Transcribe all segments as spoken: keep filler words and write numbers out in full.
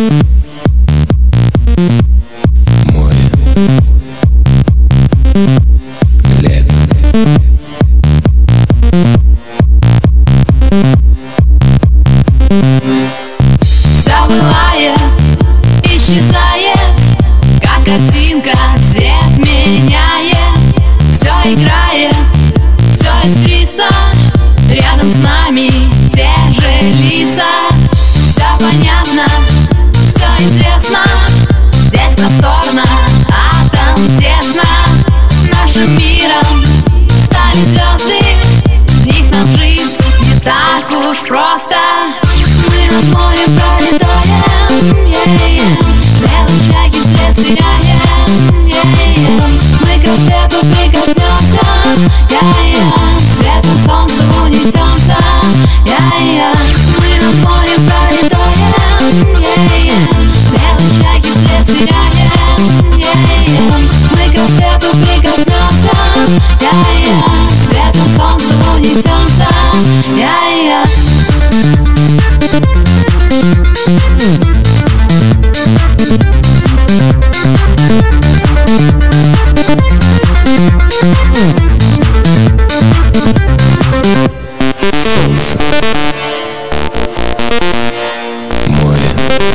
Море, лето. Все бывает, исчезает, как картинка, цвет меняет. Все играет, все искрится, рядом с нами те же лица. Все понятно, все известно, здесь просторно, а там тесно. Нашим миром стали звезды, в них нам жизнь не так уж просто. Мы над морем пролетаем, yeah-yeah. Белые чайки вслед теряем, yeah-yeah. Мы к рассвету прикоснемся, yeah-yeah. Светом солнца унесемся, yeah-yeah. Мы над морем пролетаем, yeah-yeah. Белые чайки вслед теряем, yeah-yeah. Мы к рассвету прикоснемся, yeah-yeah. Светом солнца унесемся, yeah-yeah. Солнце, море,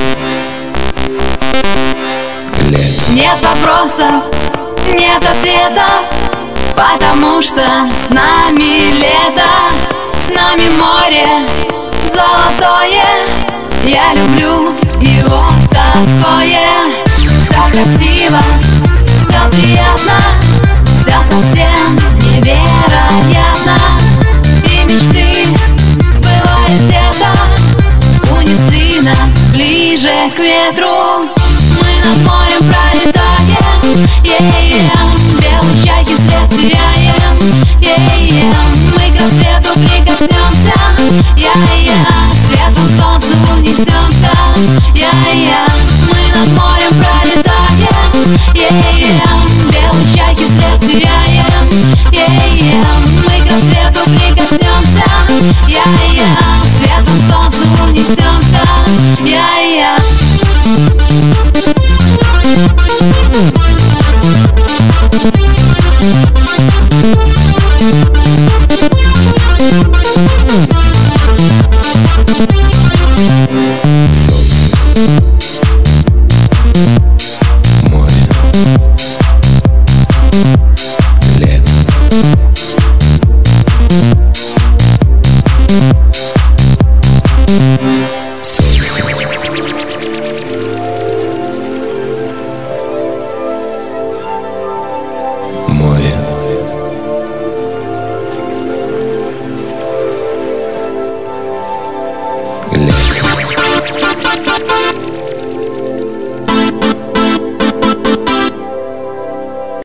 лето. Нет вопросов, нет ответов, потому что с нами лето, с нами море золотое. Я люблю его такое. Все красиво, все приятно, все совсем невероятно. И мечты сбываясь где-то унесли нас ближе к ветру. Мы над морем пролетаем, yeah-yeah. Белые чайки след теряем, yeah-yeah. Мы к рассвету прикоснемся, yeah-yeah. Светом солнца унесемся, yeah-yeah. Мы над морем пролетаем, yeah-yeah. Белые чайки след теряем, yeah-yeah. Мы к рассвету прикоснемся, yeah-yeah. Светом солнца унесемся, yeah-yeah. Thank you.